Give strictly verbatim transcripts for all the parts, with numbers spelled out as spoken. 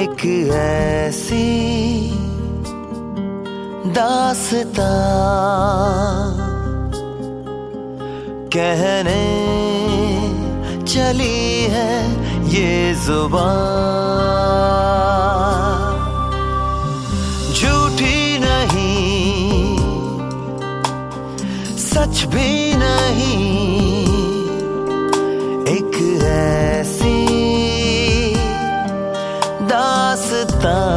एक ऐसी दास्तां कहने चली है ये जुबान, झूठी नहीं सच भी नहीं, एक ऐसी दास्तां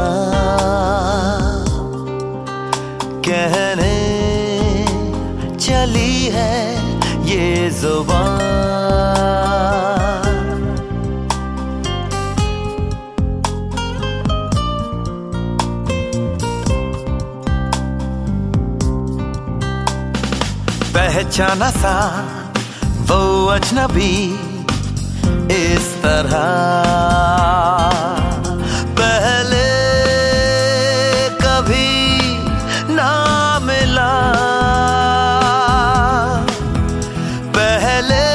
कहने चली है ये जुबान। पहचाना सा वो अजनबी इस तरह पहले कभी ना मिला, पहले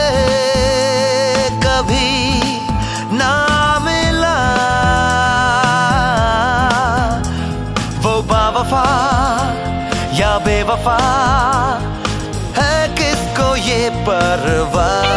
कभी ना मिला। वो बावफा या बेवफा है किसको ये परवाह।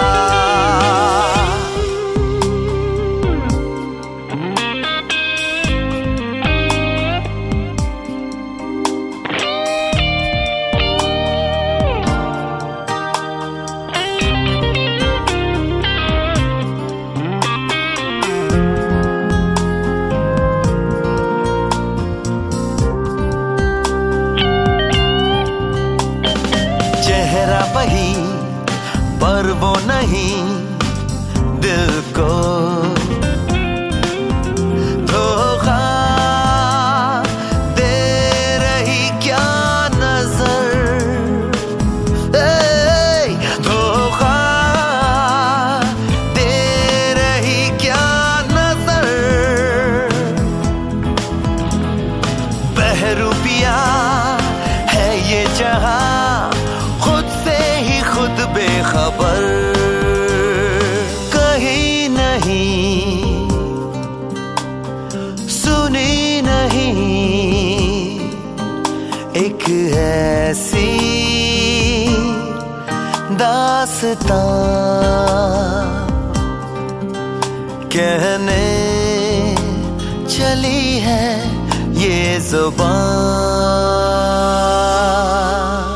चेहरा वही पर वो नहीं दिल को धोखा दे रही क्या नजर, धोखा दे रही क्या नजर। बहरूपिया है ये जहां बेखबर, कहीं नहीं सुनी नहीं, एक ऐसी दास्तां कहने चली है ये जुबान।